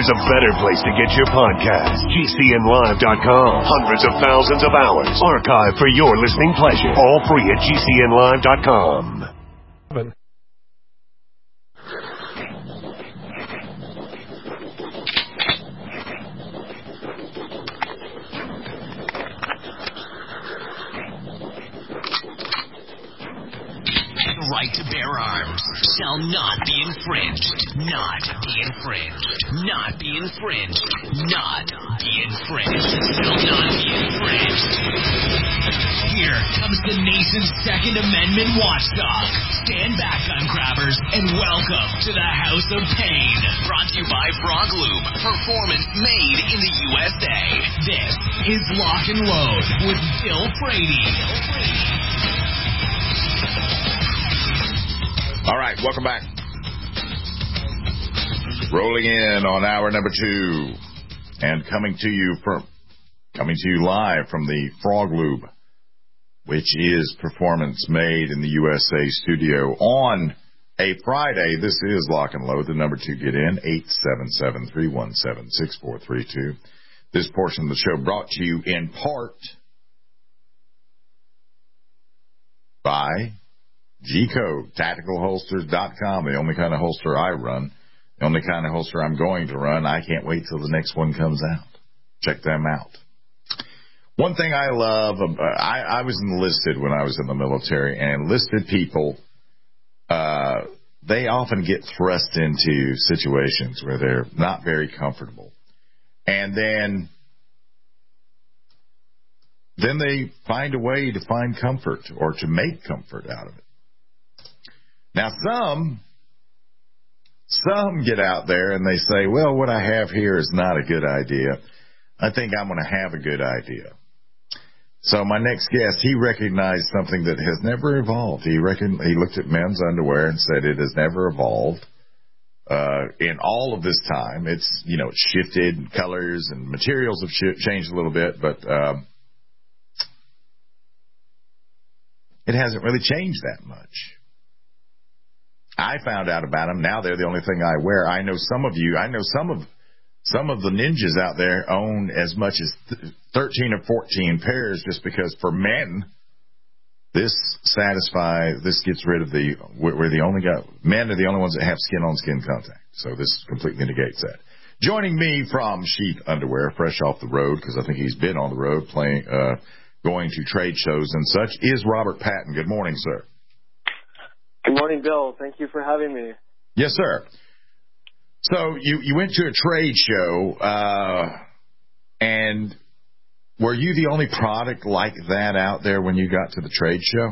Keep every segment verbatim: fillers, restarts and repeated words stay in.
there's a better place to get your podcast. G C N live dot com. Hundreds of thousands of hours archived for your listening pleasure. All free at G C N live dot com. Right to bear arms shall not be infringed. Not be infringed. Not be infringed. Not be infringed. Shall not be infringed. Here comes the nation's Second Amendment watchdog. Stand back, gun grabbers, and welcome to the House of Pain. Brought to you by Frog Lube. Performance made in the U S A. This is Lock and Load with Bill Frady. Bill Frady. All right, welcome back. Rolling in on hour number two, and coming to you from coming to you live from the Frog Lube, which is Performance Made in the U S A studio on a Friday. This is Lock and Load. The number to get in, eight seven seven, three one seven, six four three two. This portion of the show brought to you in part by G-Code, tactical holsters dot com, the only kind of holster I run, the only kind of holster I'm going to run. I can't wait till the next one comes out. Check them out. One thing I love, uh, I, I was enlisted when I was in the military, and enlisted people, uh, they often get thrust into situations where they're not very comfortable. And then, then they find a way to find comfort or to make comfort out of it. Now, some, some get out there and they say, well, what I have here is not a good idea. I think I'm going to have a good idea. So my next guest, he recognized something that has never evolved. He reckoned, he looked at men's underwear and said it has never evolved. Uh, in all of this time, it's, you know, it's shifted, and colors and materials have sh- changed a little bit, but um, it hasn't really changed that much. I found out about them. Now they're the only thing I wear. I know some of you, I know some of some of the ninjas out there own as much as thirteen or fourteen pairs just because for men, this satisfies, this gets rid of the, we're the only guy, men are the only ones that have skin-on-skin contact. So this completely negates that. Joining me from Sheath Underwear, fresh off the road, because I think he's been on the road playing, uh, going to trade shows and such, is Robert Patton. Good morning, sir. Good morning, Bill. Thank you for having me. Yes, sir. So you, you went to a trade show, uh, and were you the only product like that out there when you got to the trade show?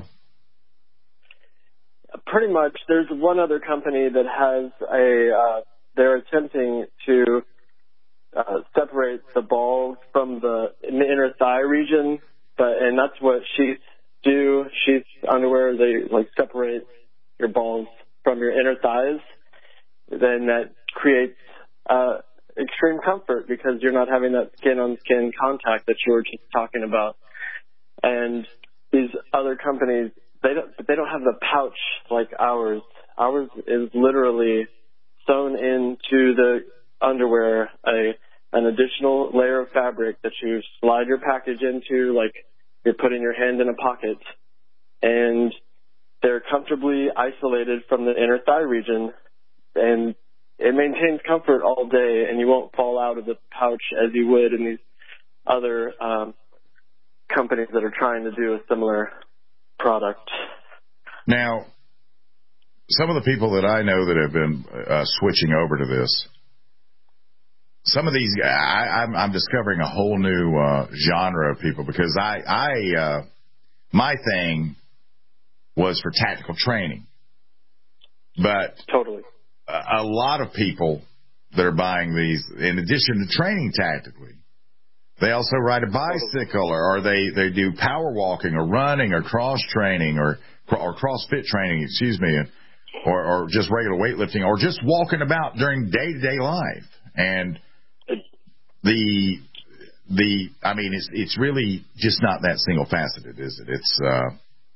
Pretty much. There's one other company that has a, uh, they're attempting to uh, separate the balls from the, in the inner thigh region, but and that's what sheaths do. Sheath underwear, they like separate your balls from your inner thighs, then that creates uh, extreme comfort because you're not having that skin-on-skin contact that you were just talking about. And these other companies, they don't they don't have the pouch like ours. Ours is literally sewn into the underwear, a an additional layer of fabric that you slide your package into, like you're putting your hand in a pocket, and they're comfortably isolated from the inner thigh region, and it maintains comfort all day, and you won't fall out of the pouch as you would in these other um, companies that are trying to do a similar product. Now, some of the people that I know that have been uh, switching over to this, some of these, I, I'm, I'm discovering a whole new uh, genre of people because I, I uh, my thing was for tactical training. But totally, a, a lot of people that are buying these, in addition to training tactically, they also ride a bicycle or, or they, they do power walking or running or cross training or or CrossFit training, excuse me, or, or just regular weightlifting or just walking about during day-to-day life. And the the I mean, it's it's really just not that single-faceted, is it? It's uh,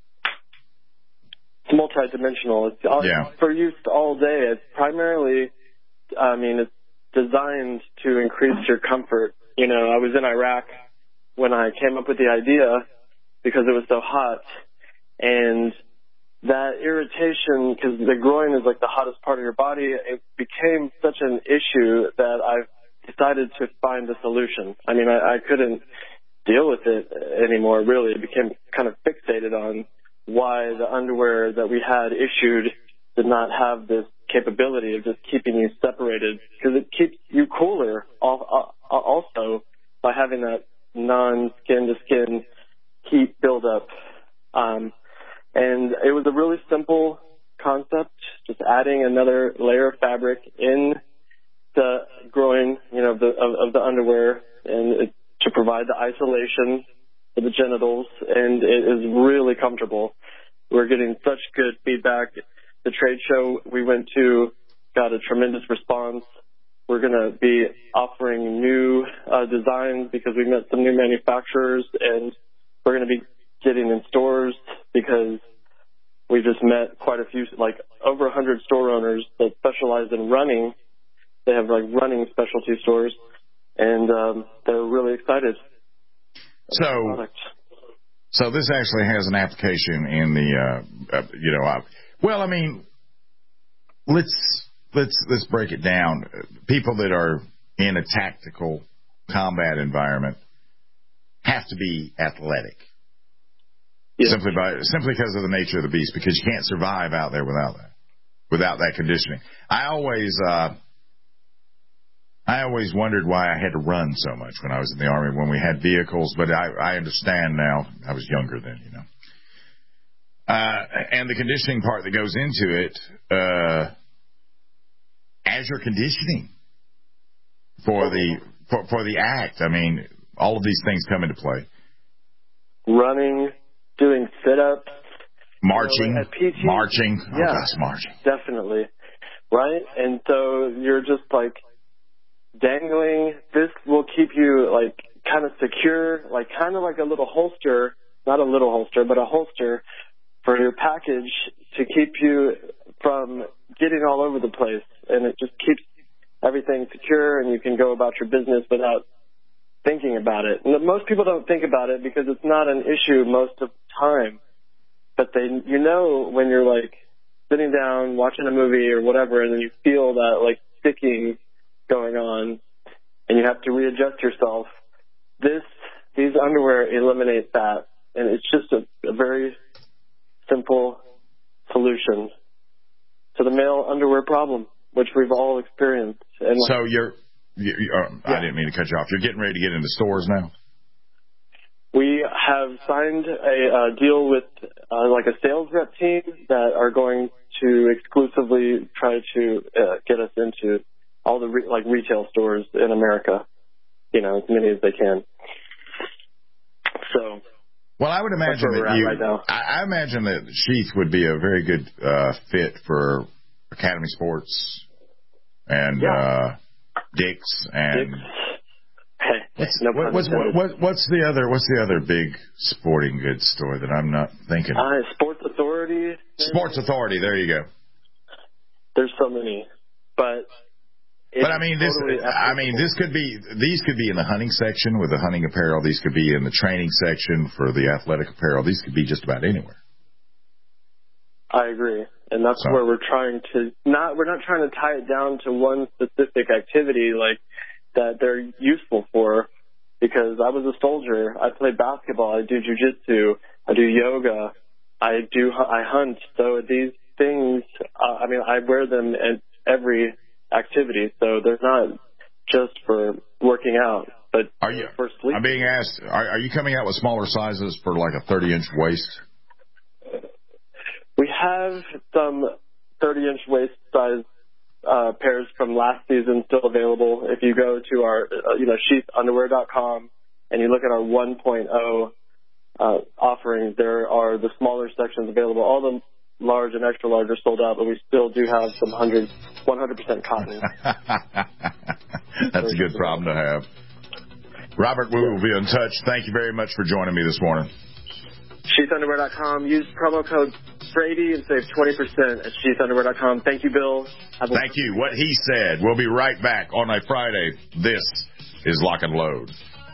It's multidimensional. It's all, yeah. for use all day. It's primarily, I mean, it's designed to increase your comfort. You know, I was in Iraq when I came up with the idea because it was so hot, and that irritation, because the groin is like the hottest part of your body, it became such an issue that I decided to find a solution. I mean, I, I couldn't deal with it anymore, really. It became kind of fixated on why the underwear that we had issued did not have this capability of just keeping you separated, because it keeps you cooler also by having that non-skin-to-skin heat buildup. Um, and it was a really simple concept, just adding another layer of fabric in the groin, you know, the, of, of the underwear, and it, to provide the isolation for the genitals, and it is really comfortable. We're getting such good feedback. The trade show we went to got a tremendous response. We're going to be offering new uh, designs because we met some new manufacturers, and we're going to be getting in stores because we just met quite a few, like over one hundred store owners that specialize in running. They have like running specialty stores, and um, they're really excited. So, so this actually has an application in the, uh, uh, you know, uh, well, I mean, let's let's let's break it down. People that are in a tactical combat environment have to be athletic, yeah. simply by simply because of the nature of the beast. Because you can't survive out there without that, without that conditioning. I always. Uh, I always wondered why I had to run so much when I was in the Army when we had vehicles, but I, I understand now. I was younger then, you know. Uh, and the conditioning part that goes into it, uh, as your conditioning for the for, for the act. I mean, all of these things come into play. Running, doing sit-ups, marching, you know, at P T, marching. Oh, yeah, gosh, marching. Definitely, right? And so you're just like dangling. This will keep you like kind of secure, like kind of like a little holster, not a little holster, but a holster for your package to keep you from getting all over the place. And it just keeps everything secure, and you can go about your business without thinking about it. And most people don't think about it because it's not an issue most of the time. But they, you know, when you're like sitting down watching a movie or whatever, and then you feel that like sticking going on, and you have to readjust yourself. This, these underwear eliminate that, and it's just a, a very simple solution to the male underwear problem, which we've all experienced. And so you're, you, uh, yeah. I didn't mean to cut you off. You're getting ready to get into stores now? We have signed a uh, deal with uh, like a sales rep team that are going to exclusively try to uh, get us into all the re- like retail stores in America, you know, as many as they can. So, well, I would imagine that you. Right I, I imagine that Sheath would be a very good uh, fit for Academy Sports and yeah. uh, Dick's and. Dick's. Hey, what's, no what, what's, what, what, what's the other? What's the other big sporting goods store that I'm not thinking of? Uh, Sports Authority. Sports Authority. There you go. There's so many, but. But I mean, this. Totally I mean, this could be. These could be in the hunting section with the hunting apparel. These could be in the training section for the athletic apparel. These could be just about anywhere. I agree, and that's so. where we're trying to not. We're not trying to tie it down to one specific activity like that they're useful for. Because I was a soldier, I play basketball, I do jujitsu, I do yoga, I do I hunt. So these things, uh, I mean, I wear them at every activity, so they're not just for working out, but are you, for sleep. I'm being asked, are, are you coming out with smaller sizes for like a thirty-inch waist? We have some thirty-inch waist size uh, pairs from last season still available. If you go to our, uh, you know, sheath underwear dot com and you look at our one point oh uh, offerings, there are the smaller sections available. All the large and extra large are sold out, but we still do have some one hundred percent cotton. That's a good problem to have. Robert, we will be in touch. Thank you very much for joining me this morning. sheath underwear dot com. Use promo code Brady and save twenty percent at sheath underwear dot com. Thank you, Bill. Have a- Thank you. What he said. We'll be right back on a Friday. This is Lock and Load.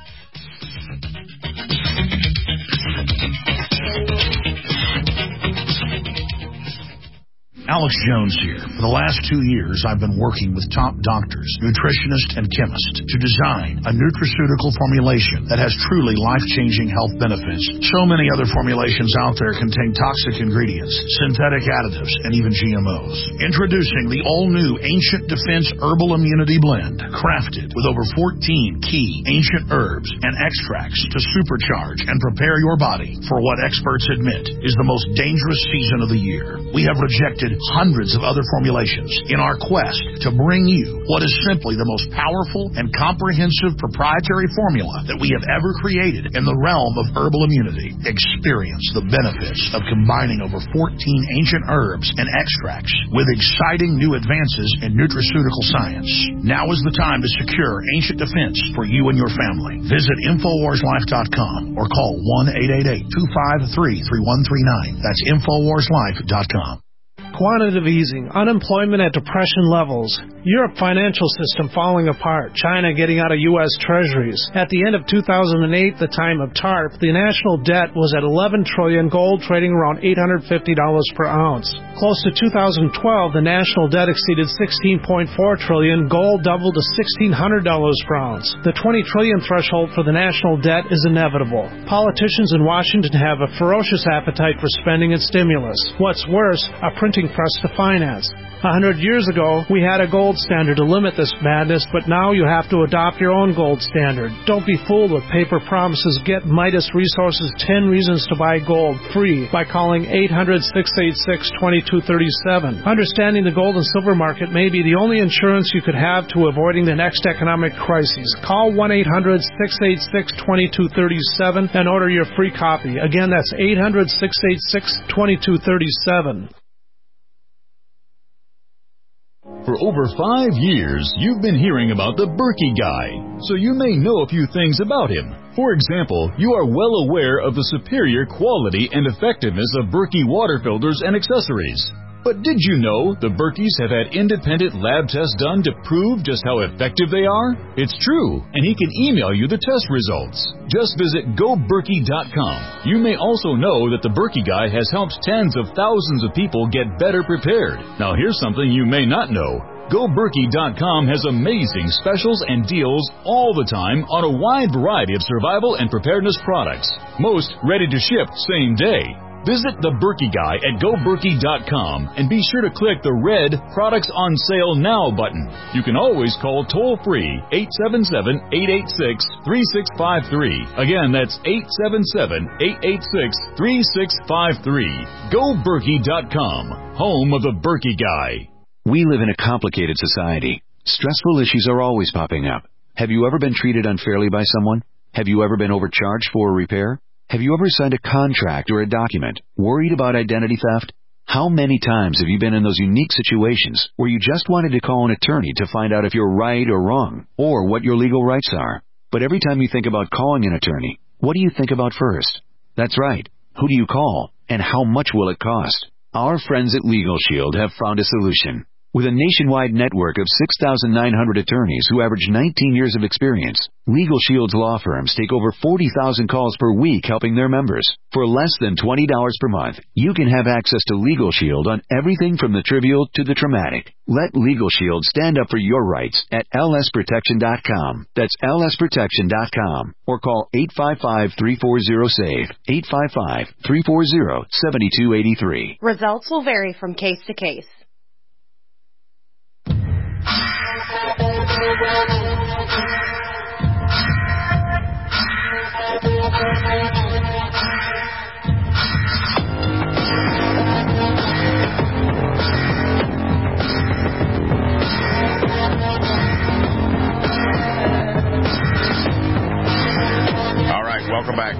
Alex Jones here. For the last two years, I've been working with top doctors, nutritionists, and chemists to design a nutraceutical formulation that has truly life-changing health benefits. So many other formulations out there contain toxic ingredients, synthetic additives, and even G M Os. Introducing the all-new Ancient Defense Herbal Immunity Blend, crafted with over fourteen key ancient herbs and extracts to supercharge and prepare your body for what experts admit is the most dangerous season of the year. We have rejected hundreds of other formulations in our quest to bring you what is simply the most powerful and comprehensive proprietary formula that we have ever created in the realm of herbal immunity. Experience the benefits of combining over fourteen ancient herbs and extracts with exciting new advances in nutraceutical science. Now is the time to secure Ancient Defense for you and your family. Visit infowars life dot com or call one eight eight eight, two five three, three one three nine. That's infowars life dot com. Quantitative easing, unemployment at depression levels, Europe financial system falling apart, China getting out of U S treasuries. At the end of two thousand eight, the time of TARP, the national debt was at eleven trillion dollars, gold trading around eight hundred fifty dollars per ounce. Close to two thousand twelve, the national debt exceeded sixteen point four trillion dollars, gold doubled to sixteen hundred dollars per ounce. The twenty trillion dollars threshold for the national debt is inevitable. Politicians in Washington have a ferocious appetite for spending and stimulus. What's worse, a printing press to finance. A hundred years ago, we had a gold standard to limit this madness, but now you have to adopt your own gold standard. Don't be fooled with paper promises. Get Midas Resources ten Reasons to Buy Gold free by calling eight hundred, six eight six, two two three seven. Understanding the gold and silver market may be the only insurance you could have to avoiding the next economic crisis. Call one eight hundred, six eight six, two two three seven and order your free copy. Again, that's eight hundred, six eight six, two two three seven. For over five years, you've been hearing about the Berkey Guy, so you may know a few things about him. For example, you are well aware of the superior quality and effectiveness of Berkey water filters and accessories. But did you know the Berkeys have had independent lab tests done to prove just how effective they are? It's true, and he can email you the test results. Just visit go berkey dot com. You may also know that the Berkey Guy has helped tens of thousands of people get better prepared. Now here's something you may not know. go berkey dot com has amazing specials and deals all the time on a wide variety of survival and preparedness products. Most ready to ship same day. Visit the Berkey Guy at go berkey dot com and be sure to click the red Products on Sale Now button. You can always call toll-free eight seven seven, eight eight six, three six five three. Again, that's eight seven seven, eight eight six, three six five three. go berkey dot com, home of the Berkey Guy. We live in a complicated society. Stressful issues are always popping up. Have you ever been treated unfairly by someone? Have you ever been overcharged for a repair? Have you ever signed a contract or a document worried about identity theft? How many times have you been in those unique situations where you just wanted to call an attorney to find out if you're right or wrong, or what your legal rights are? But every time you think about calling an attorney, what do you think about first? That's right. Who do you call, and how much will it cost? Our friends at Legal Shield have found a solution. With a nationwide network of six thousand nine hundred attorneys who average nineteen years of experience, Legal Shield's law firms take over forty thousand calls per week helping their members. For less than twenty dollars per month, you can have access to Legal Shield on everything from the trivial to the traumatic. Let Legal Shield stand up for your rights at L S protection dot com. That's L S protection dot com. Or call eight five five, three four zero, S A V E, eight five five, three four zero, seven two eight three. Results will vary from case to case. All right, welcome back.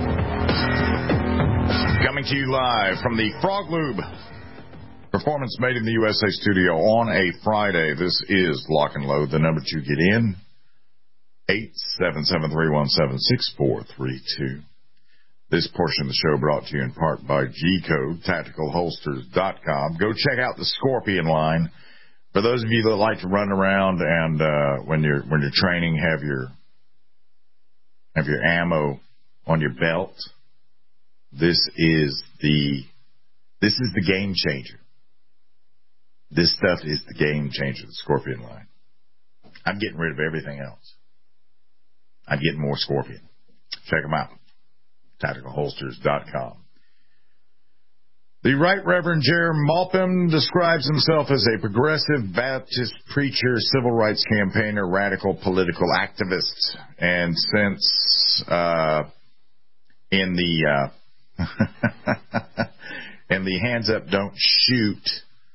Coming to you live from the Frog Lube Performance Made in the U S A studio on a Friday. This is Lock and Load. The number to get in, eight seven seven, three one seven, six four three two. This portion of the show brought to you in part by G-Code, Tactical Holsters dot com. Go check out the Scorpion line. For those of you that like to run around and uh, when you're when you're training, have your have your ammo on your belt. This is the this is the game changer. This stuff is the game changer, the Scorpion line. I'm getting rid of everything else. I'm getting more Scorpion. Check them out. Tactical Holsters dot com. The Right Reverend Jeremy Maupin describes himself as a progressive Baptist preacher, civil rights campaigner, radical political activist. And since uh, in the uh, in the Hands Up, Don't Shoot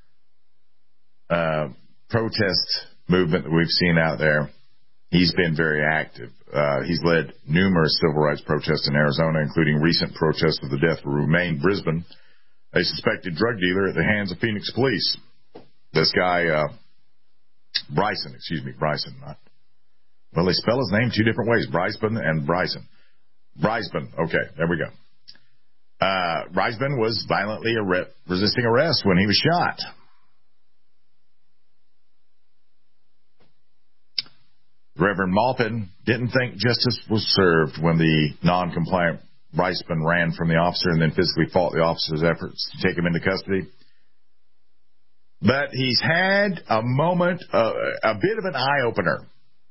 uh, protest movement that we've seen out there, he's been very active. Uh, he's led numerous civil rights protests in Arizona, including recent protests of the death of Rumain Brisbane, a suspected drug dealer, at the hands of Phoenix police. This guy, uh, Bryson, excuse me, Bryson, not, well, they spell his name two different ways, Bryson and Bryson. Bryson, okay, there we go. Uh, Bryson was violently arre- resisting arrest when he was shot. Reverend Maupin didn't think justice was served when the non-compliant Bryson ran from the officer and then physically fought the officer's efforts to take him into custody. But he's had a moment, uh, a bit of an eye-opener.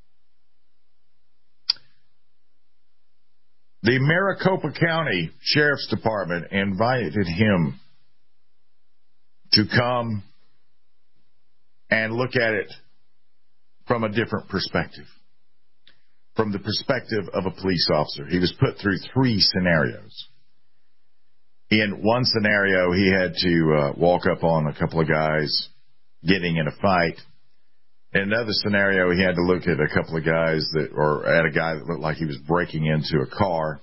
The Maricopa County Sheriff's Department invited him to come and look at it from a different perspective. From the perspective of a police officer. He was put through three scenarios. In one scenario, he had to uh, walk up on a couple of guys getting in a fight. In another scenario, he had to look at a couple of guys that, or at a guy that looked like he was breaking into a car.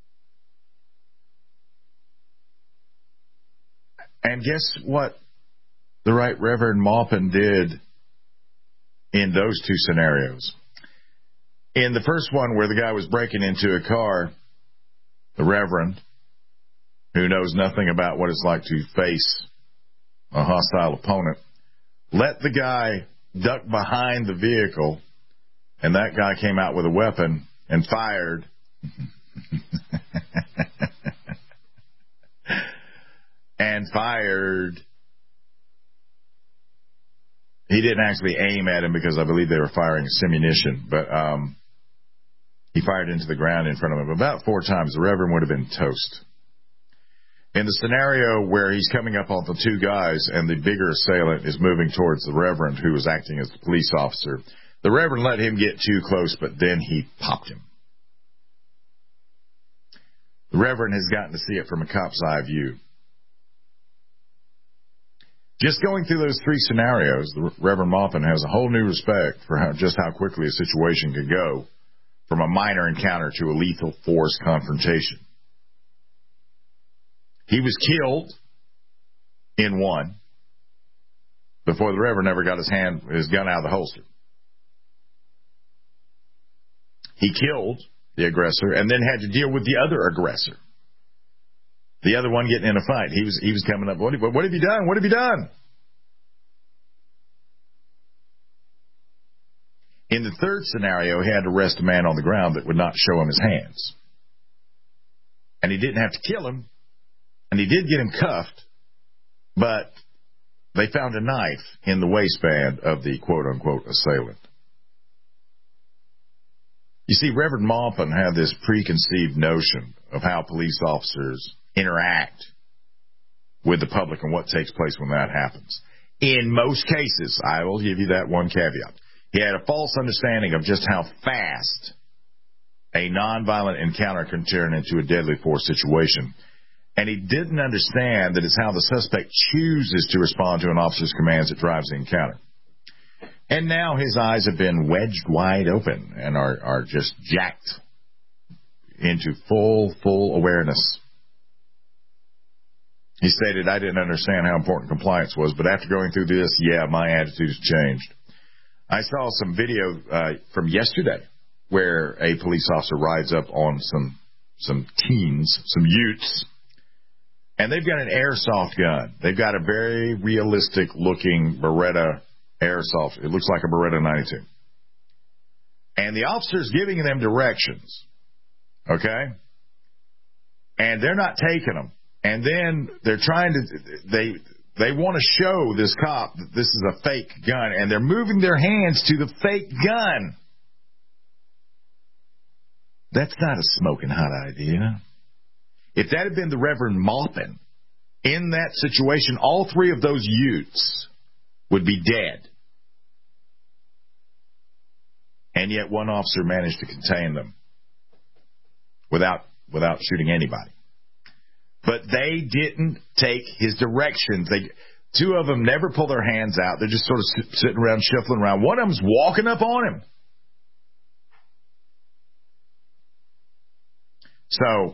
And guess what the Right Reverend Maupin did in those two scenarios? In the first one, where the guy was breaking into a car, the Reverend, who knows nothing about what it's like to face a hostile opponent, let the guy duck behind the vehicle, and that guy came out with a weapon and fired. and fired. He didn't actually aim at him because I believe they were firing simunition, but um, he fired into the ground in front of him about four times. The Reverend would have been toast. In the scenario where he's coming up on the two guys and the bigger assailant is moving towards the Reverend, who was acting as the police officer, the Reverend let him get too close, but then he popped him. The Reverend has gotten to see it from a cop's eye view. Just going through those three scenarios, the Reverend Maupin has a whole new respect for how, just how quickly a situation can go from a minor encounter to a lethal force confrontation. He was killed in one before the Reverend ever got his hand, his gun out of the holster. He killed the aggressor and then had to deal with the other aggressor. The other one getting in a fight. He was he was coming up. What have, what have you done? What have you done? In the third scenario, he had to arrest a man on the ground that would not show him his hands. And he didn't have to kill him. And he did get him cuffed. But they found a knife in the waistband of the quote-unquote assailant. You see, Reverend Maupin had this preconceived notion of how police officers interact with the public and what takes place when that happens. In most cases, I will give you that one caveat. He had a false understanding of just how fast a nonviolent encounter can turn into a deadly force situation. And he didn't understand that it's how the suspect chooses to respond to an officer's commands that drives the encounter. And now his eyes have been wedged wide open and are, are just jacked into full, full awareness. He stated, I didn't understand how important compliance was, but after going through this, yeah, my attitude has changed. I saw some video uh, from yesterday where a police officer rides up on some some teens, some youths, and they've got an airsoft gun. They've got a very realistic-looking Beretta airsoft. It looks like a Beretta ninety-two. And the officer's giving them directions, okay? And they're not taking them. And then they're trying to, they they want to show this cop that this is a fake gun, and they're moving their hands to the fake gun. That's not a smoking hot idea. If that had been the Reverend Maupin, in that situation, all three of those youths would be dead. And yet one officer managed to contain them without without shooting anybody. But they didn't take his directions. They, two of them never pull their hands out. They're just sort of sitting around, shuffling around. One of them's walking up on him. So,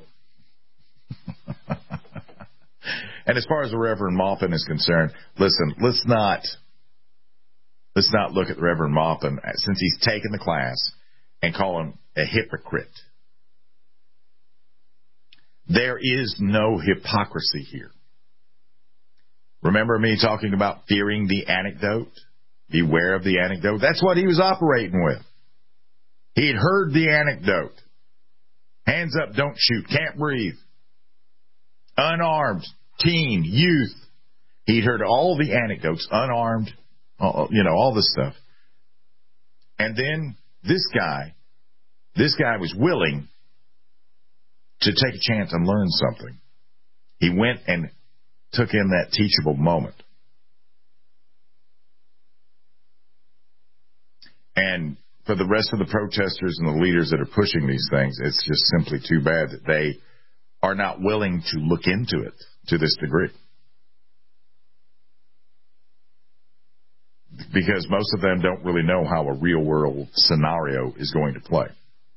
and as far as the Reverend Maupin is concerned, listen, let's not let's not look at the Reverend Maupin, since he's taken the class, and call him a hypocrite. There is no hypocrisy here. Remember me talking about fearing the anecdote? Beware of the anecdote. That's what he was operating with. He'd heard the anecdote. Hands up, don't shoot, can't breathe. Unarmed, teen, youth. He'd heard all the anecdotes, unarmed, you know, all this stuff. And then this guy, this guy was willing to take a chance and learn something. He went and took in that teachable moment. And for the rest of the protesters and the leaders that are pushing these things, it's just simply too bad that they are not willing to look into it to this degree. Because most of them don't really know how a real-world scenario is going to play.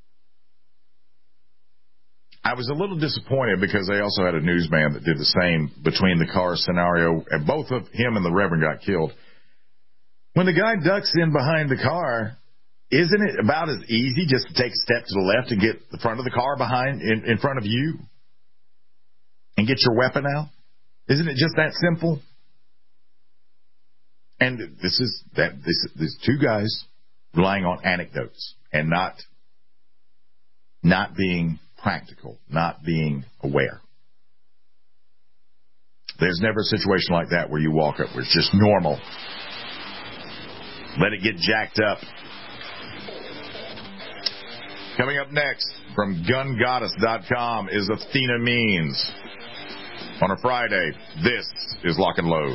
I was a little disappointed because they also had a newsman that did the same between the car scenario, and both of him and the Reverend got killed. When the guy ducks in behind the car, isn't it about as easy just to take a step to the left and get the front of the car behind in, in front of you and get your weapon out? Isn't it just that simple? And this is that this these two guys relying on anecdotes and not not being practical, not being aware. There's never a situation like that where you walk up where it's just normal. Let it get jacked up. Coming up next from gun goddess dot com is Athena Means. On a Friday, this is Lock and Load.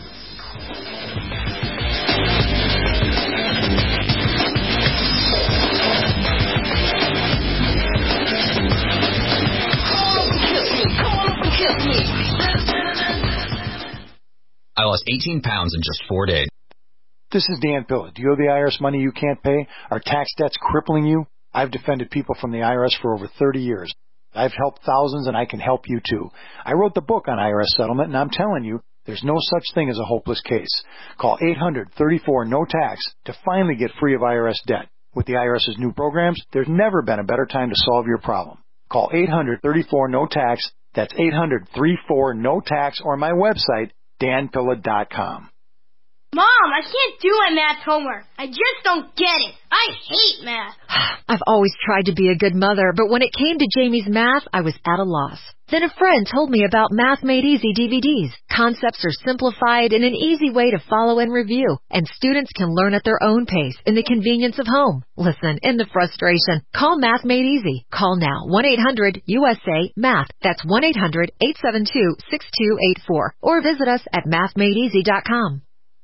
I lost eighteen pounds in just four days. This is Dan Pilla. Do you owe the I R S money you can't pay? Are tax debts crippling you? I've defended people from the I R S for over thirty years. I've helped thousands, and I can help you too. I wrote the book on I R S settlement, and I'm telling you, there's no such thing as a hopeless case. Call eight hundred, thirty-four, no tax to finally get free of I R S debt. With the IRS's new programs, there's never been a better time to solve your problem. Call eight hundred, thirty-four, no tax. That's eight hundred, thirty-four, no tax, or my website, dan pilla dot com. Mom, I can't do my math homework. I just don't get it. I hate math. I've always tried to be a good mother, but when it came to Jamie's math, I was at a loss. Then a friend told me about Math Made Easy D V Ds. Concepts are simplified in an easy way to follow and review, and students can learn at their own pace in the convenience of home. Listen, in the frustration, call Math Made Easy. Call now, one eight hundred U S A math. That's one eight hundred, eight seven two, six two eight four. Or visit us at math made easy dot com.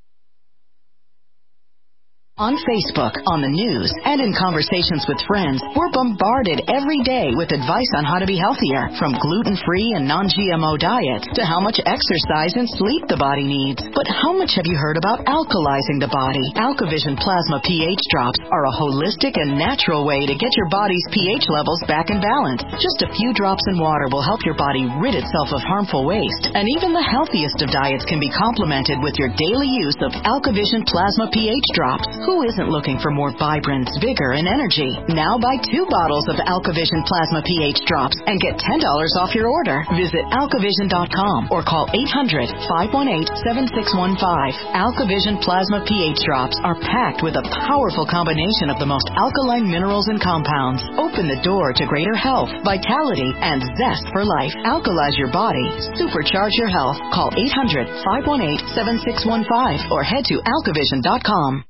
On Facebook, on the news, and in conversations with friends, we're bombarded every day with advice on how to be healthier, from gluten-free and non-G M O diets to how much exercise and sleep the body needs. But how much have you heard about alkalizing the body? AlkaVision Plasma pH drops are a holistic and natural way to get your body's pH levels back in balance. Just a few drops in water will help your body rid itself of harmful waste, and even the healthiest of diets can be complemented with your daily use of AlkaVision Plasma pH drops. Who isn't looking for more vibrance, vigor, and energy? Now buy two bottles of AlkaVision Plasma pH drops and get ten dollars off your order. Visit alkavision dot com or call eight hundred, five one eight, seven six one five. AlkaVision Plasma pH drops are packed with a powerful combination of the most alkaline minerals and compounds. Open the door to greater health, vitality, and zest for life. Alkalize your body. Supercharge your health. Call eight hundred, five one eight, seven six one five or head to alkavision dot com.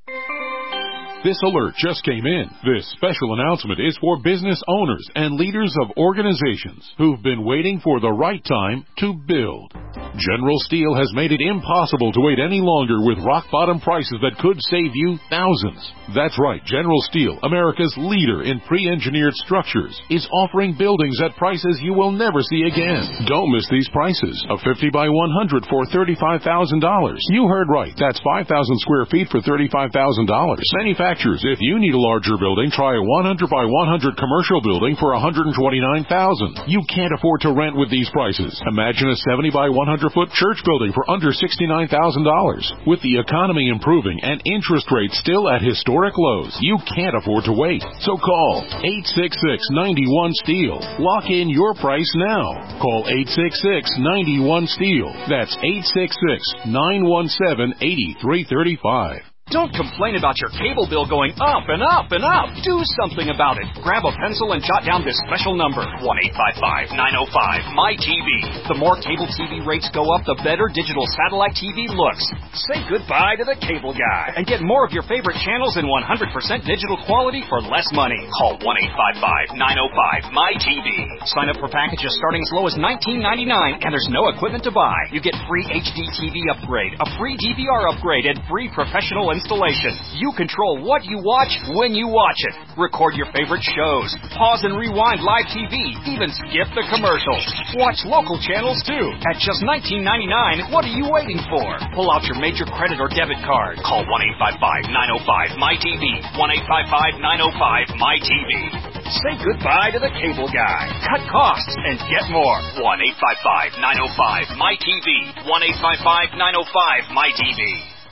This alert just came in. This special announcement is for business owners and leaders of organizations who've been waiting for the right time to build. General Steel has made it impossible to wait any longer with rock-bottom prices that could save you thousands. That's right, General Steel, America's leader in pre-engineered structures, is offering buildings at prices you will never see again. Don't miss these prices. A fifty by one hundred for thirty-five thousand dollars. You heard right. That's five thousand square feet for thirty-five thousand dollars. Manufacturers, if you need a larger building, try a one hundred by one hundred commercial building for one hundred twenty-nine thousand dollars. You can't afford to rent with these prices. Imagine a seventy by one hundred foot church building for under sixty-nine thousand dollars. With the economy improving and interest rates still at historic lows, you can't afford to wait. So call eight six six, nine one, STEEL. Lock in your price now. Call eight six six, nine one, STEEL. That's eight six six, nine one seven, eight three three five. Don't complain about your cable bill going up and up and up. Do something about it. Grab a pencil and jot down this special number, one eight five five, nine oh five, M Y T V. The more cable T V rates go up, the better digital satellite T V looks. Say goodbye to the cable guy and get more of your favorite channels in one hundred percent digital quality for less money. Call one eight five five, nine oh five, M Y T V. Sign up for packages starting as low as nineteen ninety-nine, and there's no equipment to buy. You get free H D T V upgrade, a free D V R upgrade, and free professional installation. You control what you watch when you watch it. Record your favorite shows. Pause and rewind live T V. Even skip the commercials. Watch local channels too. At just nineteen ninety-nine, what are you waiting for? Pull out your major credit or debit card. Call one eight five five, nine oh five, M Y T V. one eight five five, nine oh five, M Y T V. Say goodbye to the cable guy. Cut costs and get more. one eight five five, nine oh five, M Y T V. one eight five five, nine oh five, M Y T V.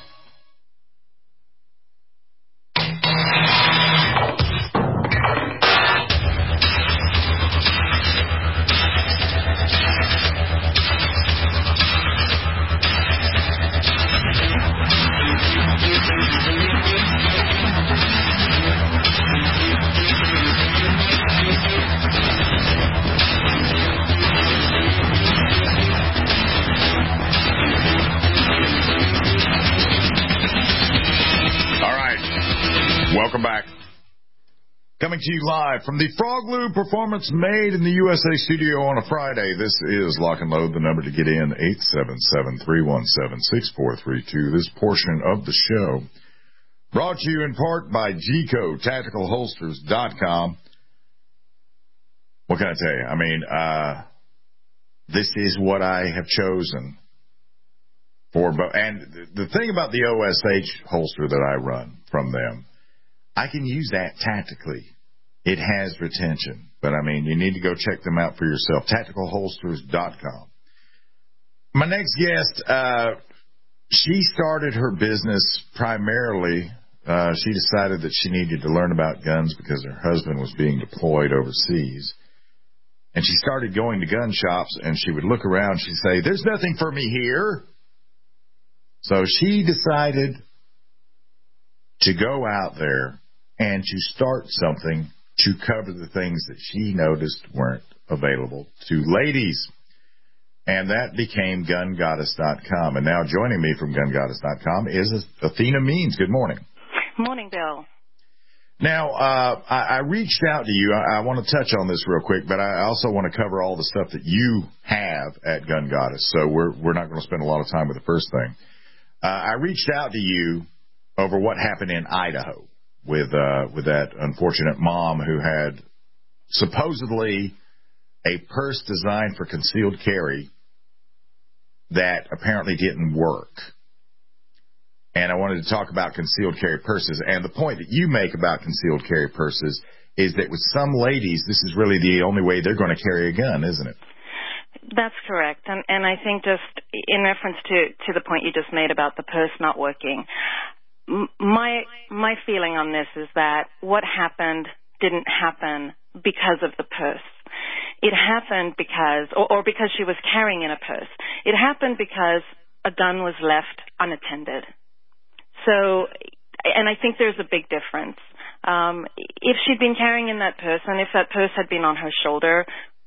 Welcome back. Coming to you live from the Frog Lube Performance Made in the U S A studio on a Friday. This is Lock and Load. The number to get in, eight seven seven, three one seven, six four three two. This portion of the show brought to you in part by G C O, Tactical Holsters dot com. What can I tell you? I mean, uh, this is what I have chosen for. And the thing about the O S H holster that I run from them, I can use that tactically. It has retention. But, I mean, you need to go check them out for yourself. Tactical Holsters dot com. My next guest, uh, she started her business primarily. Uh, she decided that she needed to learn about guns because her husband was being deployed overseas. And she started going to gun shops, and she would look around. She'd say, "There's nothing for me here." So she decided to go out there and to start something to cover the things that she noticed weren't available to ladies. And that became gun goddess dot com. And now joining me from gun goddess dot com is Athena Means. Good morning. Morning, Bill. Now, uh, I, I reached out to you. I, I want to touch on this real quick, but I also want to cover all the stuff that you have at Gun Goddess. So we're, we're not going to spend a lot of time with the first thing. Uh, I reached out to you over what happened in Idaho with uh, with that unfortunate mom who had supposedly a purse designed for concealed carry that apparently didn't work. And I wanted to talk about concealed carry purses. And the point that you make about concealed carry purses is that with some ladies, this is really the only way they're going to carry a gun, isn't it? That's correct. And, and I think just in reference to, to the point you just made about the purse not working, my my feeling on this is that what happened didn't happen because of the purse. It happened because, or, or because she was carrying in a purse. It happened because a gun was left unattended. So, and I think there's a big difference. Um, if she'd been carrying in that purse, and if that purse had been on her shoulder,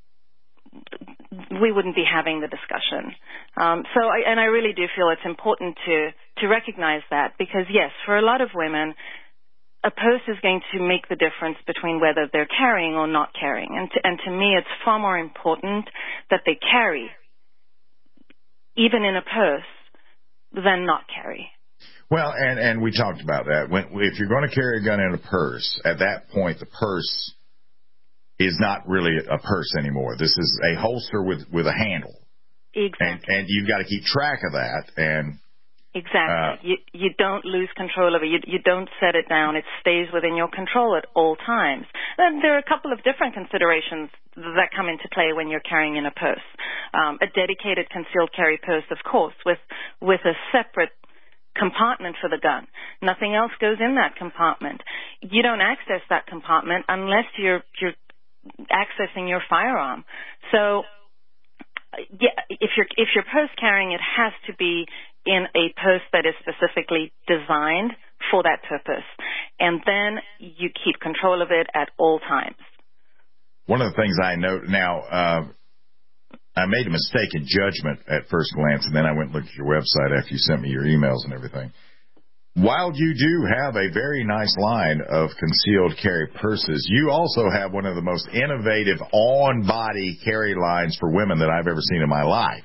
we wouldn't be having the discussion. Um, so, I, and I really do feel it's important to to recognize that, because yes, for a lot of women, a purse is going to make the difference between whether they're carrying or not carrying. And to, and to me, it's far more important that they carry, even in a purse, than not carry. Well, and, and we talked about that. When, if you're going to carry a gun in a purse, at that point, the purse is not really a purse anymore. This is a holster with, with a handle. Exactly. And, and you've got to keep track of that. And Exactly. Uh, you you don't lose control of it. You, you don't set it down. It stays within your control at all times. And there are a couple of different considerations that come into play when you're carrying in a purse. Um, a dedicated concealed carry purse, of course, with with a separate compartment for the gun. Nothing else goes in that compartment. You don't access that compartment unless you're you're accessing your firearm. So, yeah, if you're if you're purse carrying, it has to be in a purse that is specifically designed for that purpose. And then you keep control of it at all times. One of the things I note now, uh, I made a mistake in judgment at first glance, and then I went and looked at your website after you sent me your emails and everything. While you do have a very nice line of concealed carry purses, you also have one of the most innovative on-body carry lines for women that I've ever seen in my life.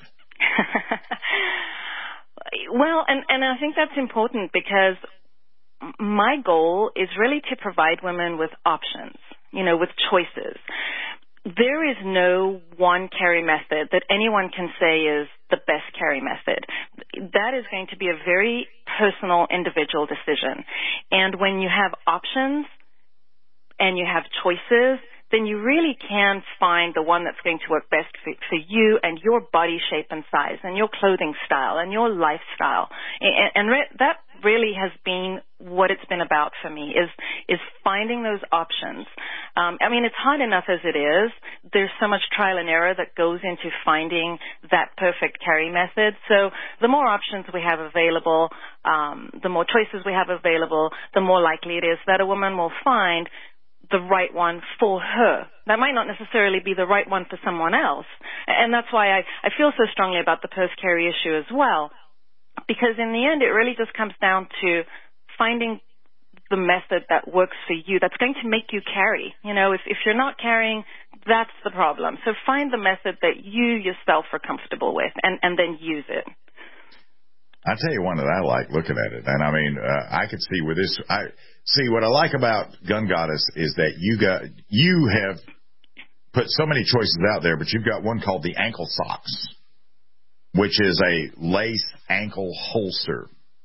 Well, and, and I think that's important, because my goal is really to provide women with options, you know, with choices. There is no one carry method that anyone can say is the best carry method. That is going to be a very personal, individual decision. And when you have options and you have choices, then you really can find the one that's going to work best for, for you and your body shape and size and your clothing style and your lifestyle. And, and re- that really has been what it's been about for me, is is finding those options. Um, I mean, it's hard enough as it is. There's so much trial and error that goes into finding that perfect carry method. So the more options we have available, um, the more choices we have available, the more likely it is that a woman will find the right one for her. That might not necessarily be the right one for someone else. And that's why I, I feel so strongly about the purse carry issue as well. Because in the end, it really just comes down to finding the method that works for you, that's going to make you carry. You know, if, if you're not carrying, that's the problem. So find the method that you yourself are comfortable with, and, and then use it. I'll tell you one that I like looking at it. And I mean, uh, I could see with this, I see what I like about Gun Goddess is that you got, you have put so many choices out there, but you've got one called the ankle socks, which is a lace ankle holster.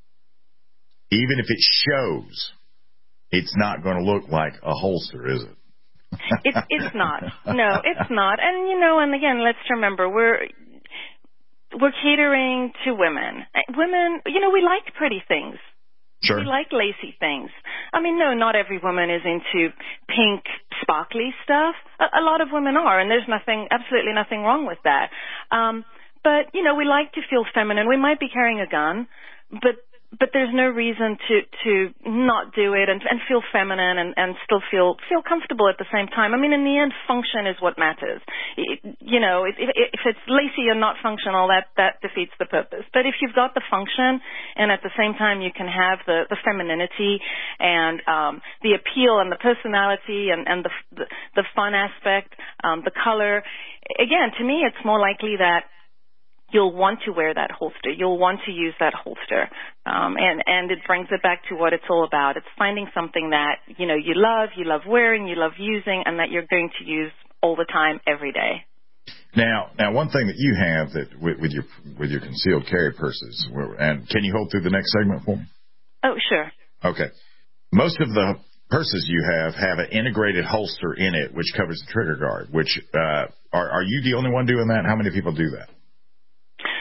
Even if it shows, it's not going to look like a holster, is it? It's, it's not. No, it's not. And, you know, and again, let's remember, we're, we're catering to women. Women, you know, we like pretty things. Sure. We like lacy things. I mean, no, not every woman is into pink, sparkly stuff. A, a lot of women are, and there's nothing, absolutely nothing wrong with that. Um, but, you know, we like to feel feminine. We might be carrying a gun, but but there's no reason to, to not do it and, and feel feminine and, and still feel feel comfortable at the same time. I mean, in the end, function is what matters. It, you know, if, if it's lacy and not functional, that, that defeats the purpose. But if you've got the function and at the same time you can have the, the femininity and um, the appeal and the personality and, and the, the, the fun aspect, um, the color, again, to me, it's more likely that you'll want to wear that holster. You'll want to use that holster. Um, and, and it brings it back to what it's all about. It's finding something that, you know, you love, you love wearing, you love using, and that you're going to use all the time, every day. Now, now, one thing that you have that with, with your with your concealed carry purses, and can you hold through the next segment for me? Oh, sure. Okay. Most of the purses you have have an integrated holster in it, which covers the trigger guard. Which uh, are, are you the only one doing that? How many people do that?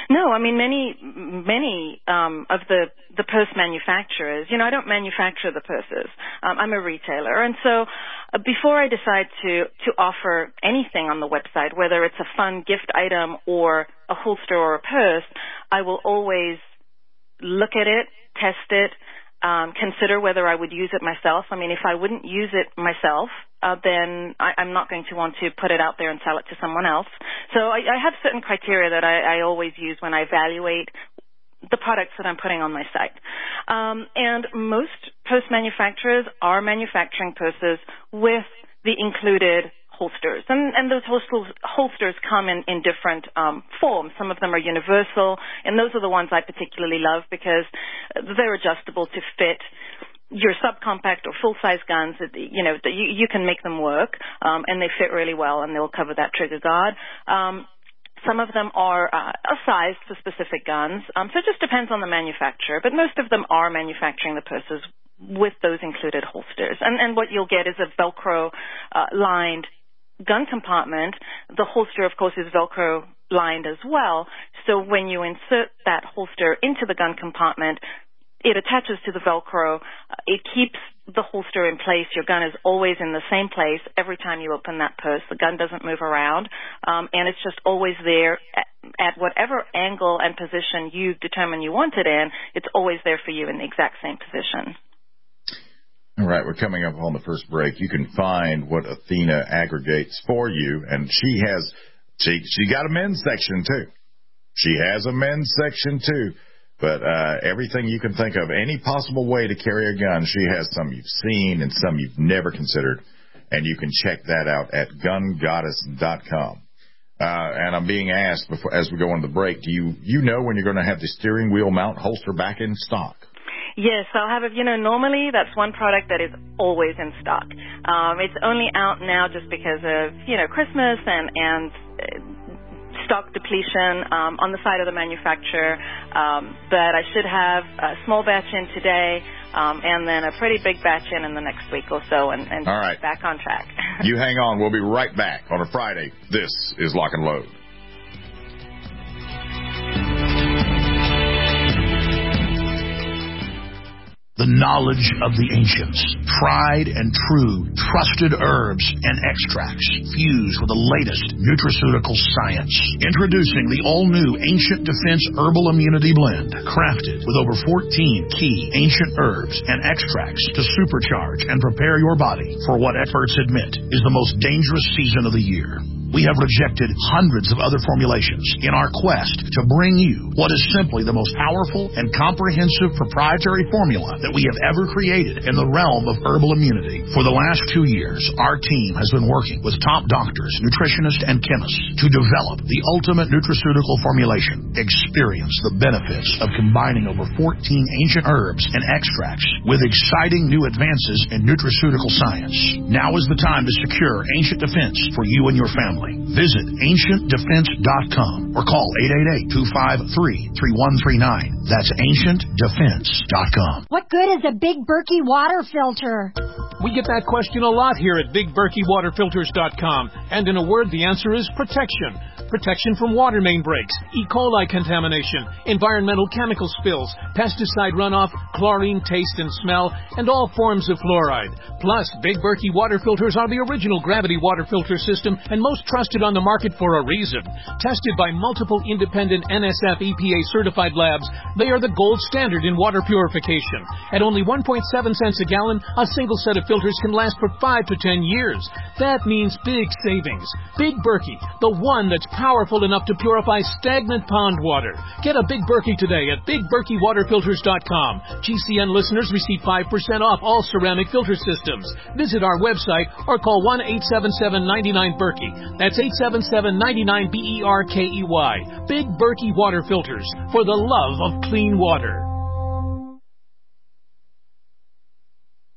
No, I mean, many, many um, of the, the purse manufacturers, you know, I don't manufacture the purses. Um, I'm a retailer. And so uh, before I decide to, to offer anything on the website, whether it's a fun gift item or a holster or a purse, I will always look at it, test it, um, consider whether I would use it myself. I mean, if I wouldn't use it myself, uh, then I, I'm not going to want to put it out there and sell it to someone else. So I, I have certain criteria that I, I always use when I evaluate the products that I'm putting on my site. Um, and most purse manufacturers are manufacturing purses with the included holsters. And, and those holsters, holsters come in, in different um, forms. Some of them are universal, and those are the ones I particularly love because they're adjustable to fit your subcompact or full-size guns. You know, you, you can make them work, um, and they fit really well, and they'll cover that trigger guard. Um, Some of them are uh, sized for specific guns, um, so it just depends on the manufacturer. But most of them are manufacturing the purses with those included holsters. And, and what you'll get is a Velcro-lined uh, gun compartment. The holster, of course, is Velcro-lined as well. So when you insert that holster into the gun compartment, it attaches to the Velcro. It keeps the holster in place. Your gun is always in the same place every time you open that purse. The gun doesn't move around, um, and it's just always there at, at whatever angle and position you determine you want it in. It's always there for you in the exact same position. All right, we're coming up on the first break. You can find what Athena aggregates for you, and she has she she got a men's section too. She has a men's section too. But uh, everything you can think of, any possible way to carry a gun, she has some you've seen and some you've never considered. And you can check that out at gun goddess dot com. Uh, and I'm being asked before, as we go on the break, do you, you know when you're going to have the steering wheel mount holster back in stock? Yes, I'll have it. You know, normally that's one product that is always in stock. Um, it's only out now just because of, you know, Christmas and, and uh, stock depletion um, on the side of the manufacturer. Um, but I should have a small batch in today um, and then a pretty big batch in in the next week or so and, and All right. back on track. You hang on. We'll be right back on a Friday. This is Lock and Load. The knowledge of the ancients, tried and true, trusted herbs and extracts fused with the latest nutraceutical science. Introducing the all-new Ancient Defense Herbal Immunity Blend, crafted with over fourteen key ancient herbs and extracts to supercharge and prepare your body for what experts admit is the most dangerous season of the year. We have rejected hundreds of other formulations in our quest to bring you what is simply the most powerful and comprehensive proprietary formula that we have ever created in the realm of herbal immunity. For the last two years, our team has been working with top doctors, nutritionists, and chemists to develop the ultimate nutraceutical formulation. Experience the benefits of combining over fourteen ancient herbs and extracts with exciting new advances in nutraceutical science. Now is the time to secure Ancient Defense for you and your family. Visit ancient defense dot com or call eight eight eight, two five three, three one three nine. That's ancient defense dot com. What good is a Big Berkey water filter? We get that question a lot here at big berkey water filters dot com. And in a word, the answer is protection. Protection from water main breaks, E. coli contamination, environmental chemical spills, pesticide runoff, chlorine taste and smell, and all forms of fluoride. Plus, Big Berkey water filters are the original gravity water filter system and most trusted on the market for a reason. Tested by multiple independent N S F E P A certified labs, they are the gold standard in water purification. At only one point seven cents a gallon, a single set of filters can last for five to ten years. That means big savings. Big Berkey, the one that's powerful enough to purify stagnant pond water. Get a Big Berkey today at big berkey water filters dot com. G C N listeners receive five percent off all ceramic filter systems. Visit our website or call one eight seven seven, nine nine, Berkey. That's eight seven seven, nine nine, B E R K E Y. Big Berkey Water Filters, for the love of clean water.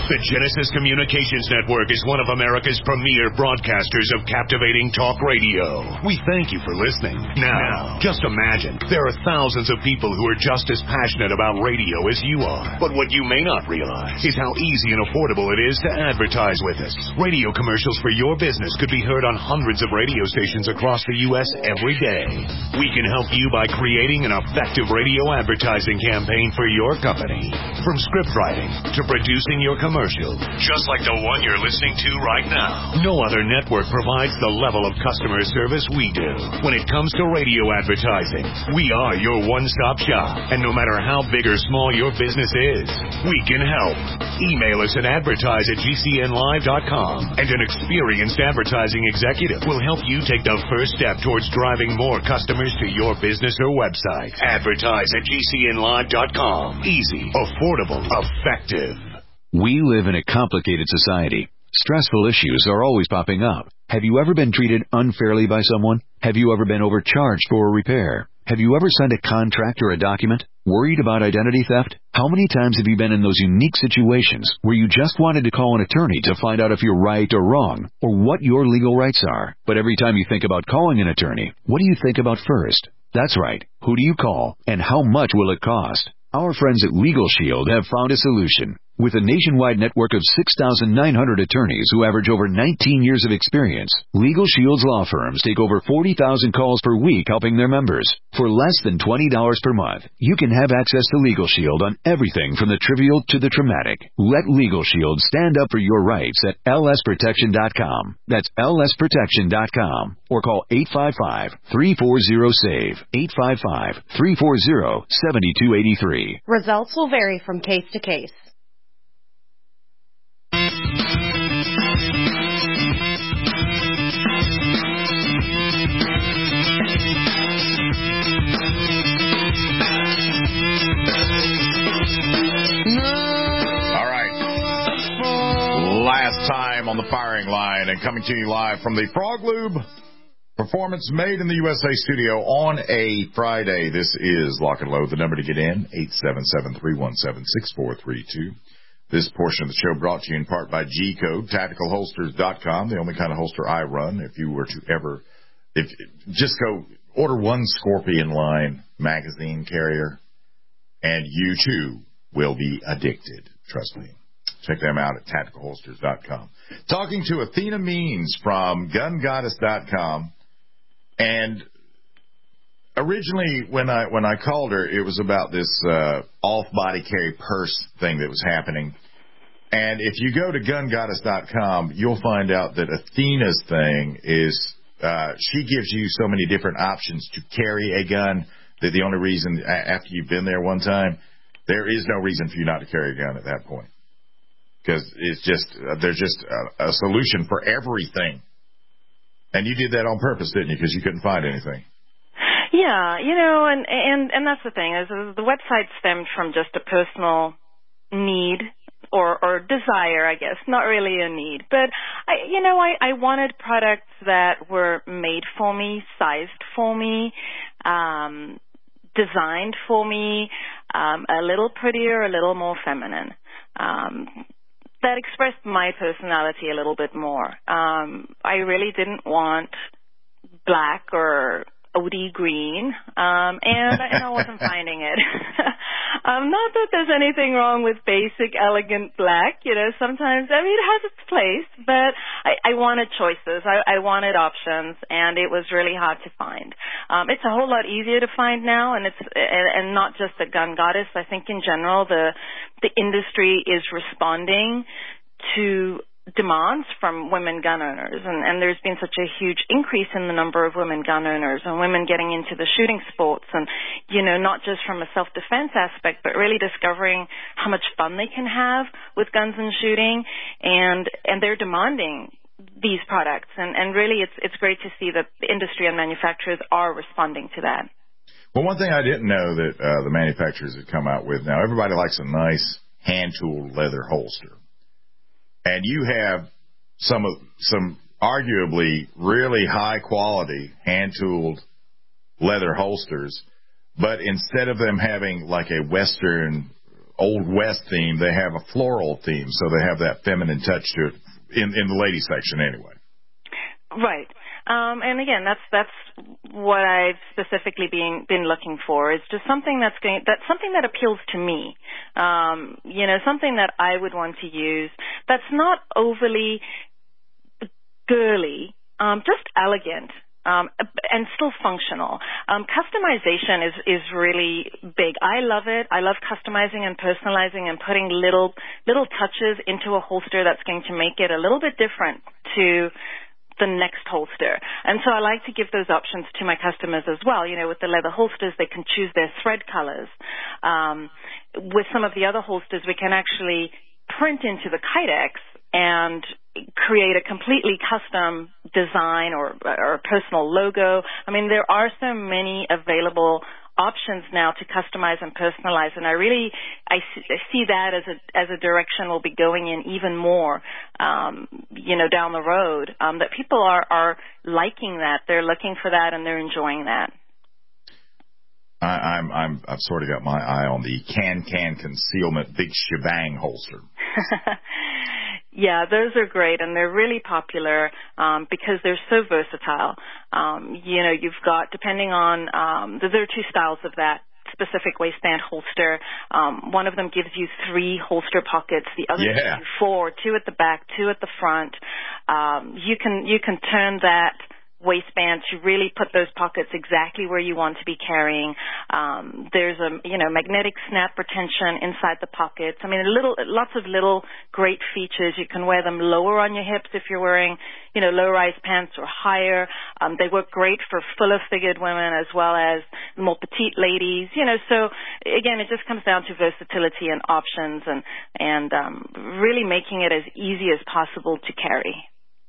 The Genesis Communications Network is one of America's premier broadcasters of captivating talk radio. We thank you for listening. Now, just imagine, there are thousands of people who are just as passionate about radio as you are. But what you may not realize is how easy and affordable it is to advertise with us. Radio commercials for your business could be heard on hundreds of radio stations across the U S every day. We can help you by creating an effective radio advertising campaign for your company. From script writing to producing your commercial, just like the one you're listening to right now. No other network provides the level of customer service we do. When it comes to radio advertising, we are your one-stop shop. And no matter how big or small your business is, we can help. Email us at advertise at G C N live dot com, and an experienced advertising executive will help you take the first step towards driving more customers to your business or website. Advertise at G C N live dot com. Easy, affordable, effective. We live in a complicated society. Stressful issues are always popping up. Have you ever been treated unfairly by someone? Have you ever been overcharged for a repair? Have you ever signed a contract or a document? Worried about identity theft? How many times have you been in those unique situations where you just wanted to call an attorney to find out if you're right or wrong, or what your legal rights are? But every time you think about calling an attorney, what do you think about first? That's right. Who do you call, and how much will it cost? Our friends at Legal Shield have found a solution. With a nationwide network of six thousand nine hundred attorneys who average over nineteen years of experience, Legal Shield's law firms take over forty thousand calls per week helping their members. For less than twenty dollars per month, you can have access to Legal Shield on everything from the trivial to the traumatic. Let Legal Shield stand up for your rights at L S protection dot com. That's L S protection dot com. Or call eight five five, three four zero, S A V E, eight five five, three four zero, seven two eight three. Results will vary from case to case. Last time on the firing line and coming to you live from the Frog Lube Performance Made in the U S A studio on a Friday. This is Lock and Load. The number to get in, eight seven seven, three one seven, six four three two. This portion of the show brought to you in part by G Code, tactical holsters dot com, the only kind of holster I run. If you were to ever, if just go order one Scorpion line magazine carrier, and you too will be addicted. Trust me. Check them out at tactical holsters dot com. Talking to Athena Means from gun goddess dot com. And originally, when I when I called her, it was about this uh, off-body carry purse thing that was happening. And if you go to gun goddess dot com, you'll find out that Athena's thing is uh, she gives you so many different options to carry a gun that the only reason, after you've been there one time, there is no reason for you not to carry a gun at that point. Because it's just, uh, there's just a, a solution for everything. And you did that on purpose, didn't you? Because you couldn't find anything. Yeah, you know, and, and, and that's the thing, is the website stemmed from just a personal need or, or desire, I guess, not really a need. But, I, you know, I, I wanted products that were made for me, sized for me, um, designed for me, um, a little prettier, a little more feminine. Um, that expressed my personality a little bit more. Um, I really didn't want black or O D green, um, and, and I wasn't finding it. um, not that there's anything wrong with basic, elegant black. You know, sometimes, I mean, it has its place, but I, I wanted choices. I, I wanted options, and it was really hard to find. Um, it's a whole lot easier to find now, and it's and, and not just at Gun Goddess. I think in general, the the industry is responding to demands from women gun owners, and, and there's been such a huge increase in the number of women gun owners and women getting into the shooting sports, and, you know, not just from a self-defense aspect, but really discovering how much fun they can have with guns and shooting, and and they're demanding these products, and, and really it's it's great to see that the industry and manufacturers are responding to that. Well, one thing I didn't know that uh, the manufacturers had come out with, now everybody likes a nice hand-tooled leather holster. And you have some of some arguably really high quality hand tooled leather holsters, but instead of them having like a Western Old West theme. They have a floral theme, so they have that feminine touch to it in, in the ladies section anyway. Right. Um, and again, that's that's what I've specifically been been looking for. Is just something that's going that's something that appeals to me. Um, you know, something that I would want to use that's not overly girly, um, just elegant. Um, and still functional. Um, customization is, is really big. I love it. I love customizing and personalizing and putting little little touches into a holster that's going to make it a little bit different to the next holster. And so I like to give those options to my customers as well. You know, with the leather holsters, they can choose their thread colors. Um, with some of the other holsters, we can actually print into the Kydex and create a completely custom design or, or a personal logo. I mean, there are so many available options now to customize and personalize, and I really I see, I see that as a as a direction we'll be going in even more, um, you know, down the road. Um, that people are are liking that, they're looking for that, and they're enjoying that. I, I'm I'm I've sort of got my eye on the Can Can Concealment Big Shebang holster. Yeah, those are great, and they're really popular um, because they're so versatile. Um, you know, you've got, depending on, um, there are two styles of that specific waistband holster. Um, one of them gives you three holster pockets. The other yeah. gives you four, two at the back, two at the front. Um, you can you can turn that waistband to really put those pockets exactly where you want to be carrying. Um, there's a, you know, magnetic snap retention inside the pockets. I mean, a little, lots of little great features. You can wear them lower on your hips if you're wearing, you know, low-rise pants or higher. Um, they work great for fuller-figured women as well as more petite ladies. You know, so again, it just comes down to versatility and options and and um, really making it as easy as possible to carry.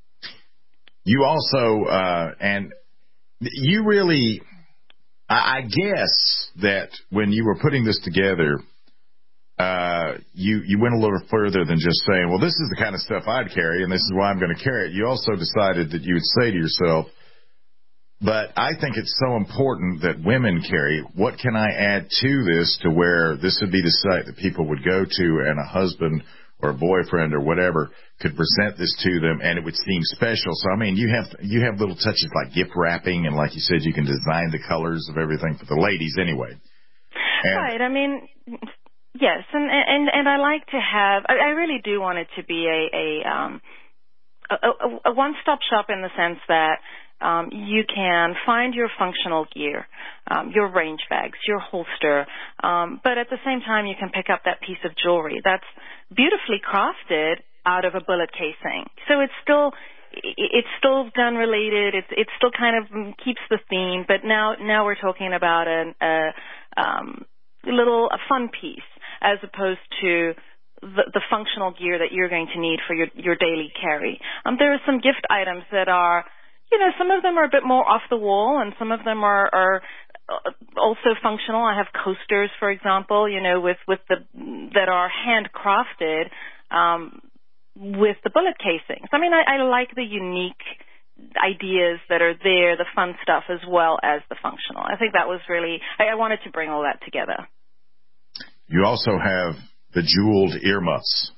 You also, uh, and you really, I, I guess that when you were putting this together, uh, you, you went a little further than just saying, well, this is the kind of stuff I'd carry and this is why I'm going to carry it. You also decided that you would say to yourself, but I think it's so important that women carry. What can I add to this to where this would be the site that people would go to and a husband or a boyfriend or whatever could present this to them and it would seem special. So, I mean, you have you have little touches like gift wrapping and, like you said, you can design the colors of everything for the ladies anyway. And right. I mean, yes, and and and I like to have. I, I really do want it to be a a, um, a, a, a one-stop shop in the sense that um, you can find your functional gear, um, your range bags, your holster, um, but at the same time you can pick up that piece of jewelry that's beautifully crafted out of a bullet casing. So it's still it's still gun related. It's it still kind of keeps the theme, but now now we're talking about a, a um, little a fun piece as opposed to the, the functional gear that you're going to need for your your daily carry. Um, there are some gift items that are, you know, some of them are a bit more off the wall, and some of them are, are also functional. I have coasters, for example, you know, with with the that are handcrafted um, with the bullet casings. I mean, I, I like the unique ideas that are there, the fun stuff, as well as the functional. I think that was really, I, I wanted to bring all that together. You also have the jeweled ear muffs.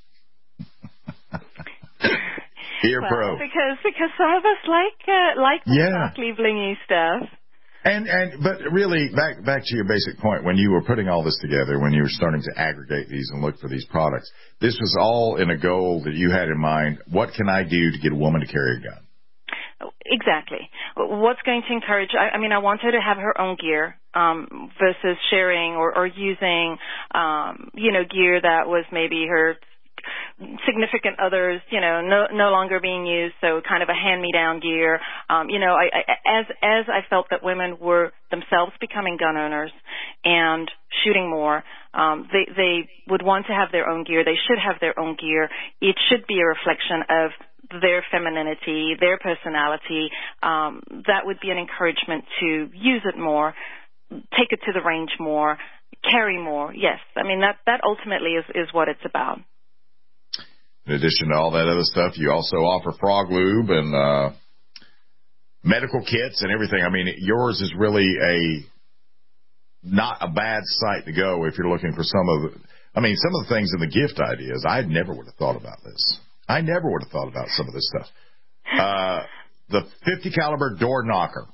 Ear well, Pro. Because because some of us like uh, like the yeah. sparkly, blingy stuff. And and but really back back to your basic point, when you were putting all this together, when you were starting to aggregate these and look for these products, this was all in a goal that you had in mind. What can I do to get a woman to carry a gun? Exactly. What's going to encourage, I, I mean, I want her to have her own gear um, versus sharing or, or using, um, you know, gear that was maybe her significant others, you know, no, no longer being used, so kind of a hand-me-down gear. Um, you know, I, I, as as I felt that women were themselves becoming gun owners and shooting more, um, they they would want to have their own gear. They should have their own gear. It should be a reflection of their femininity, their personality. Um, that would be an encouragement to use it more, take it to the range more, carry more. Yes, I mean, that, that ultimately is, is what it's about. In addition to all that other stuff, you also offer frog lube and uh, medical kits and everything. I mean, yours is really a not a bad site to go if you're looking for some of I mean, some of the things in the gift ideas, I never would have thought about this. I never would have thought about some of this stuff. Uh, the fifty caliber door knocker.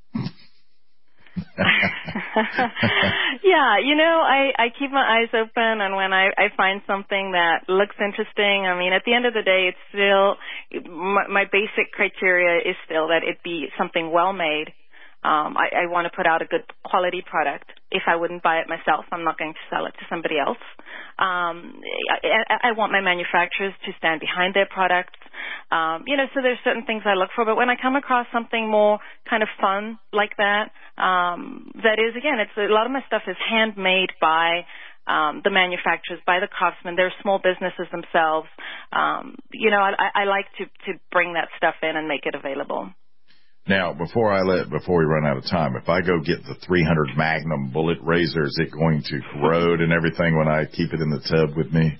Yeah, you know, I, I keep my eyes open, and when I, I find something that looks interesting, I mean, at the end of the day, it's still, my, my basic criteria is still that it be something well-made. Um, I, I want to put out a good quality product. If I wouldn't buy it myself, I'm not going to sell it to somebody else. Um, I, I want my manufacturers to stand behind their products. Um, you know, so there's certain things I look for. But when I come across something more kind of fun like that, um, that is, again, it's a lot of my stuff is handmade by um, the manufacturers, by the craftsmen. They're small businesses themselves. Um, you know, I, I like to, to bring that stuff in and make it available. Now, before I let, before we run out of time, if I go get the three hundred Magnum bullet razor, is it going to corrode and everything when I keep it in the tub with me?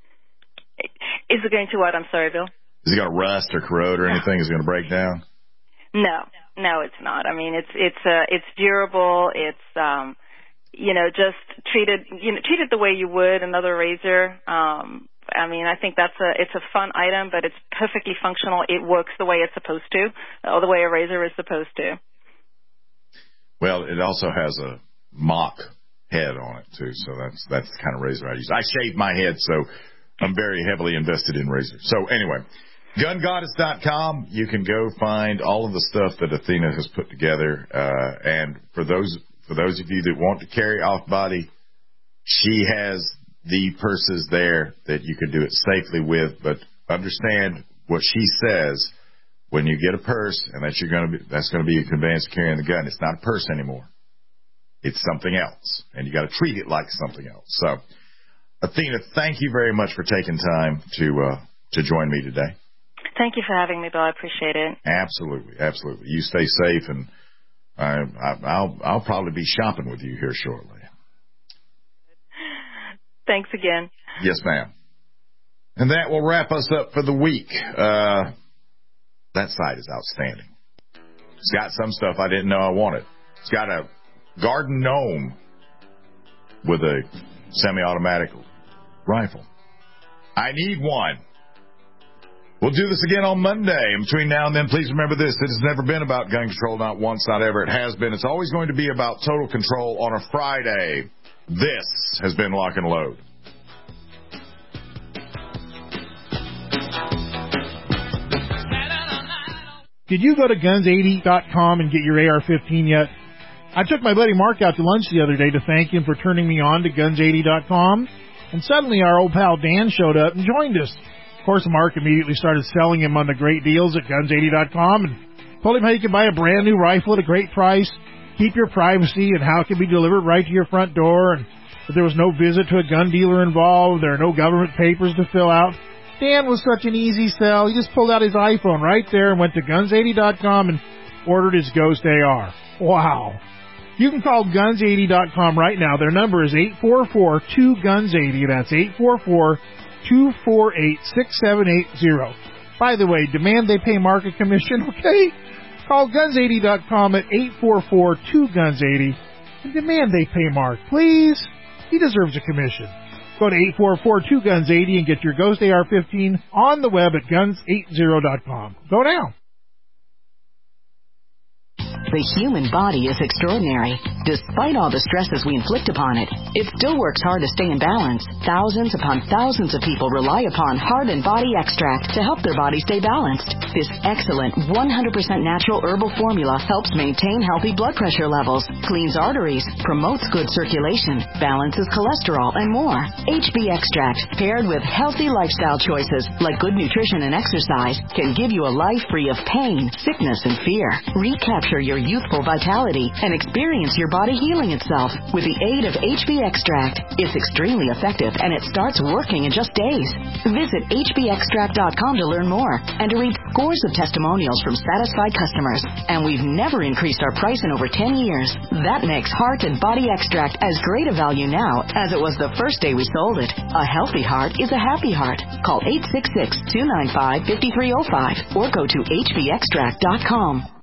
Is it going to what? I'm sorry, Bill. Is it going to rust or corrode or anything? Is it going to break down? No, no, it's not. I mean, it's it's uh, it's durable. It's um, you know, just treated you know treated the way you would another razor. Um, I mean, I think that's a it's a fun item, but it's perfectly functional. It works the way it's supposed to, or the way a razor is supposed to. Well, it also has a mock head on it too, so that's that's the kind of razor I use. I shave my head, so I'm very heavily invested in razors. So anyway, gun goddess dot com, you can go find all of the stuff that Athena has put together. Uh, and for those for those of you that want to carry off body, she has the purses there that you can do it safely with. But understand what she says: when you get a purse, and that's you're going to be that's going to be a conveyance of carrying the gun. It's not a purse anymore. It's something else, and you got to treat it like something else. So, Athena, thank you very much for taking time to uh, to join me today. Thank you for having me, Bill. I appreciate it. Absolutely, absolutely. You stay safe, and I, I, I'll I'll probably be shopping with you here shortly. Thanks again. Yes, ma'am. And that will wrap us up for the week. Uh, that site is outstanding. It's got some stuff I didn't know I wanted. It's got a garden gnome with a semi-automatic rifle. I need one. We'll do this again on Monday. And between now and then, please remember this. It has never been about gun control, not once, not ever. It has been. It's always going to be about total control on a Friday. This has been Lock and Load. Did you go to guns eighty dot com and get your A R fifteen yet? I took my buddy Mark out to lunch the other day to thank him for turning me on to guns eighty dot com, and suddenly our old pal Dan showed up and joined us. Of course, Mark immediately started selling him on the great deals at guns eighty dot com and told him how you can buy a brand new rifle at a great price, keep your privacy, and how it can be delivered right to your front door, and that there was no visit to a gun dealer involved, there are no government papers to fill out. Dan was such an easy sell. He just pulled out his iPhone right there and went to guns eighty dot com and ordered his Ghost A R. Wow. You can call guns eighty dot com right now. Their number is eight four four, two guns eighty. That's eight four four, two four eight, six seven eight zero. By the way, demand they pay Mark a commission, okay? Call guns eighty dot com at eight four four, two guns eighty and demand they pay Mark, please. He deserves a commission. Go to eight four four, two guns eighty and get your Ghost A R fifteen on the web at guns eighty dot com. Go now. The human body is extraordinary. Despite all the stresses we inflict upon it, it still works hard to stay in balance. Thousands upon thousands of people rely upon Heart and Body Extract to help their body stay balanced. This excellent one hundred percent natural herbal formula helps maintain healthy blood pressure levels, cleans arteries, promotes good circulation, balances cholesterol, and more. H B Extract, paired with healthy lifestyle choices like good nutrition and exercise, can give you a life free of pain, sickness, and fear. Recapture your youthful vitality and experience your body healing itself with the aid of H B Extract. It's extremely effective and it starts working in just days. Visit H B extract dot com to learn more and to read scores of testimonials from satisfied customers. And we've never increased our price in over ten years. That makes Heart and Body Extract as great a value now as it was the first day we sold it. A healthy heart is a happy heart. Call eight six six, two nine five, five three zero five or go to H B extract dot com.